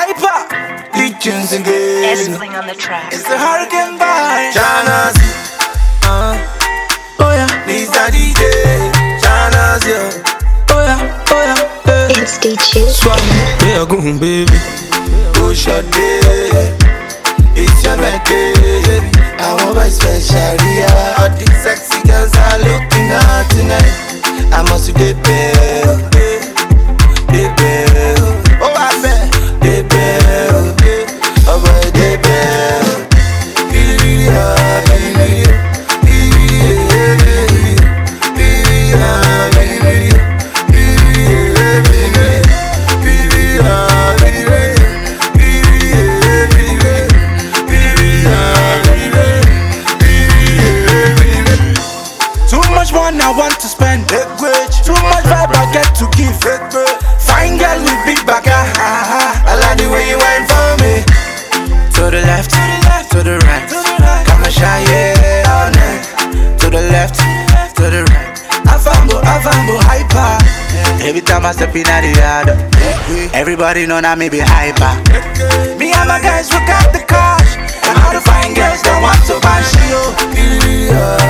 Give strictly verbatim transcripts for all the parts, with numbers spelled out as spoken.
Hyper, the tunes again. S-Bling on the track. It's the hurricane by China's. Uh, oh yeah, these are D J China's, yeah. Oh yeah, oh yeah, yeah. It's D J. Swap, yeah, go home, baby. Go short day. It's your birthday. I want my special, yeah. All these sexy girls are looking hot tonight. I must be there, they bear. Oh, I bet they bear. Oh, boy, they bear. I want to spend too much vibe I get to give. Fine girl with big back, I like the way you went for me. To the left, to the left, to the right. Come and shine, yeah, all night. To the left, to the right. Afambo, Afambo, hyper. Every time I step in at the yard, everybody know that me be hyper. Me and my guys, we got the cash. And all the fine girls that want to bash you.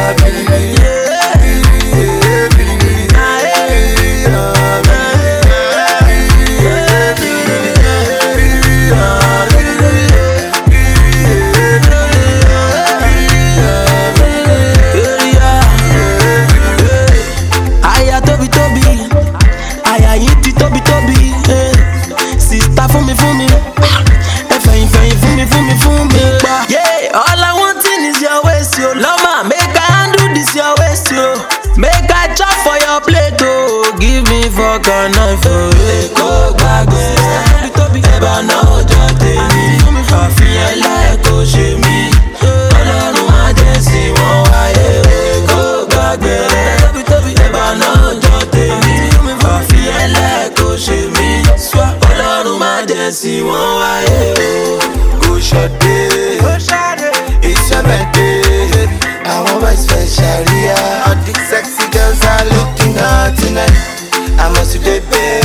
Fuck a knife for it, go back there. Eba na ojo tèmi, àfihàn lẹ́kọ̀ọ́ ṣe mí. Ọlọ́run má jẹ́ sí wọn wáyé, go back there. Eba na ojo tèmi, àfihàn lẹ́kọ̀ọ́ ṣe mí. Ọlọ́run má jẹ́ sí wọn wáyé. Go short day, it's your birthday. I want my special, yeah. All the sexy girls are looking hot tonight. I must be there.